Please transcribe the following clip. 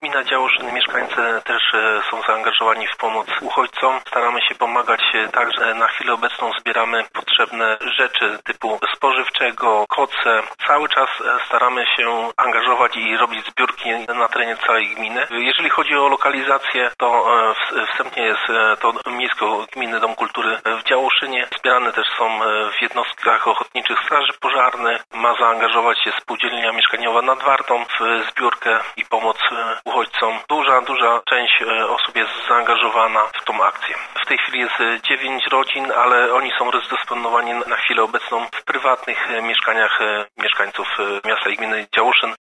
Gmina Działoszyn, mieszkańcy też są zaangażowani w pomoc uchodźcom. Staramy się pomagać także. Na chwilę obecną zbieramy potrzebne rzeczy typu spożywczego, koce. Cały czas staramy się angażować i robić zbiórki na terenie całej gminy. Jeżeli chodzi o lokalizację, to wstępnie jest to Miejsko-Gminny Dom Kultury w Działoszynie. Zbierane też są w jednostkach ochotniczych straży pożarnych. Ma zaangażować się spółdzielnia mieszkaniowa nad Wartą w zbiórkę i pomoc uchodźcom. Duża część osób jest zaangażowana w tą akcję. W tej chwili jest 9 rodzin, ale oni są rozdysponowani na chwilę obecną w prywatnych mieszkaniach mieszkańców miasta i gminy Działoszyn.